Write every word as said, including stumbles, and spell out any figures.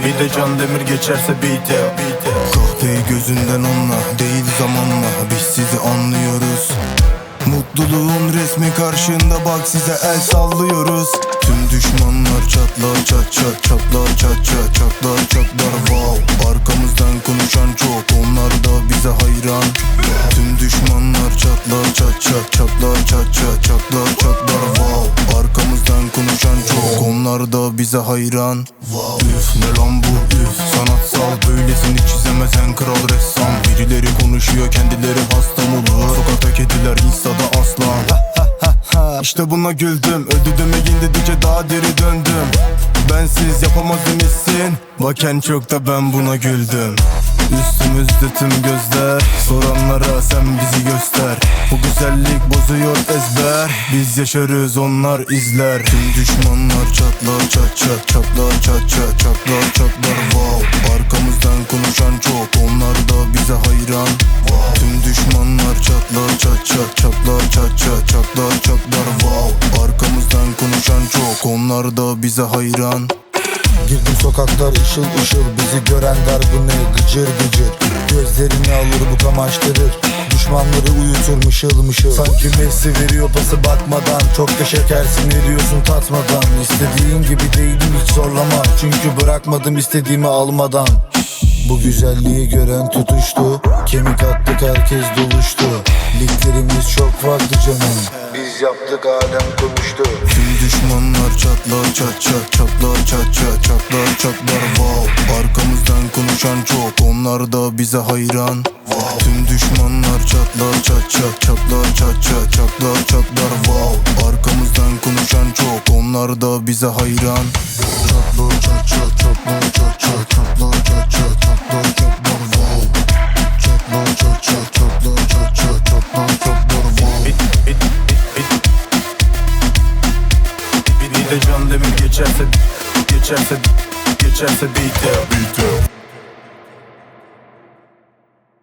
Bir de Can Demir geçerse beat'e. Kahveyi gözünden anla, değil zamanla. Biz sizi anlıyoruz. Mutluluğun resmi karşında, bak size el sallıyoruz. Tüm düşmanlar çatlar çat çat, çatlar çat çat, çatlar çatlar wow. Arkamızdan konuşan çok, onlar da bize hayran. Tüm düşmanlar çatlar çat çat, çatlar çat çat, çatlar çatlar wow. Arkamızdan konuşan çok, onlar da bize hayran. Üf ne lan bu üf, sanatsal böylesini çizemez en kral ressam. Birileri konuşuyor, kendileri hastam olur. Sokakta kediler, instada aslan. İşte buna güldüm, öldü demeyin dedikçe daha deri döndüm. Bensiz yapamaz demişsin, bak en çok da ben buna güldüm. Üstümüzde tüm gözler, soranlara sen bizi göster. Bu güzellik bozuyor ezber, biz yaşarız onlar izler. Tüm düşmanlar çatlar çat çat, çatlar çat çat, çatlar çatlar wow. Arkamızdan konuşan çok, onlar da bize hayran. Tüm düşmanlar çatlar çat çat, çatlar çat çat, çatlar çatlar wow. Arkamızdan konuşan çok, onlar da bize hayran. Girdim sokaklar ışıl ışıl, bizi gören der bu ne gıcır gıcır. Gözlerini alır bu kamaştırır, düşmanları uyutur mışıl mışıl. Sanki Messi veriyor pası bakmadan, çok da şekersin veriyorsun tatmadan. İstediğin gibi değilim hiç zorlama, çünkü bırakmadım istediğimi almadan. Bu güzelliği gören tutuştu, kemik attık herkes doluştu. Liglerimiz çok farklı canım, biz yaptık alem konuştu. Tüm düşmanlar çatlar çat çat, çatlar çat çat, çatlar çatlar wow. Arkamızdan konuşan çok, onlar da bize hayran. Tüm düşmanlar çatlar çat çat, çatlar çat çat, çatlar çatlar wow. Arkamızdan konuşan çok, onlar da bize hayran. Çatlar çat çat, çatlar çat çat, çatlar çat çat, çatlar çatlar wow. Çatlar çat çat, çatlar çat çat, çatlar çatlar wow. Bir de Can Demir geçerse, geçerse, geçerse beat'e.